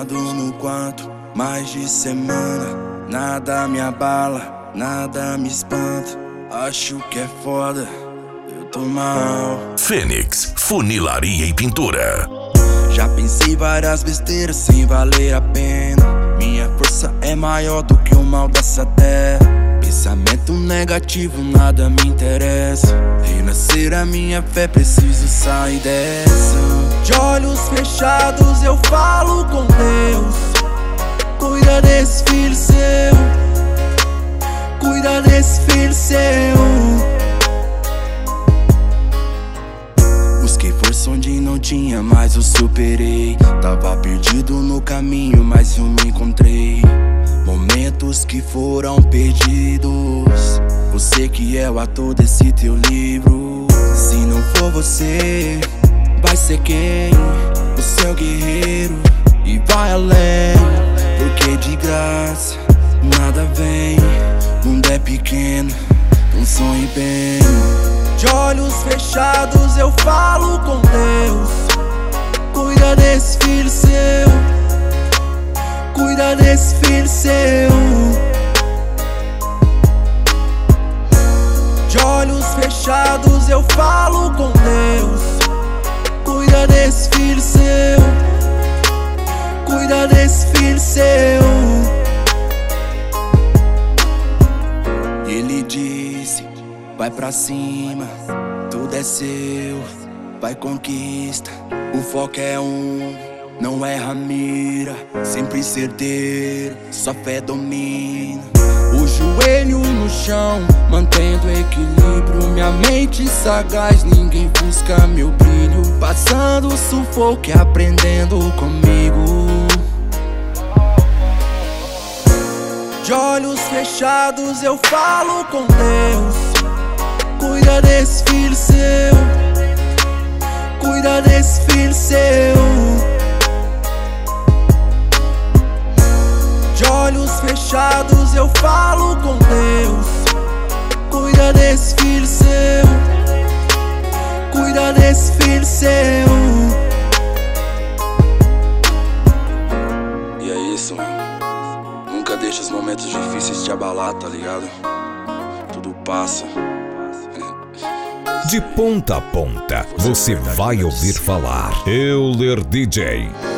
Fechado no quarto, mais de semana. Nada me abala, nada me espanta. Acho que é foda, eu tô mal. Fênix, funilaria e pintura. Já pensei várias besteiras sem valer a pena. Minha força é maior do que o mal dessa terra. Pensamento negativo, nada me interessa. Renascer a minha fé, preciso sair dessa. De olhos fechados eu falo com Deus. Cuida desse filho seu, cuida desse filho seu. Busquei força onde não tinha, mas eu superei. Tava perdido no caminho, mas eu me encontrei. Momentos que foram perdidos. Você que é o ator desse teu livro. Se não for você, vai ser quem? O seu guerreiro. E vai além, porque de graça nada vem. O mundo é pequeno, não sonhe bem. De olhos fechados eu falo com Deus. Cuida desse filho seu, cuida desse filho seu. De olhos fechados eu falo com Deus. Cuida desse filho seu, cuida desse filho seu. Ele disse, vai pra cima, tudo é seu, vai conquista. O foco é não erra a mira, sempre certeiro, sua fé domina. O joelho no chão, mantendo equilíbrio. Minha mente sagaz, ninguém busca meu brilho. Passando sufoco e aprendendo comigo. De olhos fechados eu falo com Deus. Cuida desse filho seu, cuida desse filho seu. De olhos fechados eu falo com Deus. Cuida desse filho seu, cuida desse filho seu. E é isso, mano. Nunca deixa os momentos difíceis te abalar, tá ligado? Tudo passa. De ponta a ponta, você vai ouvir falar Euler DJ.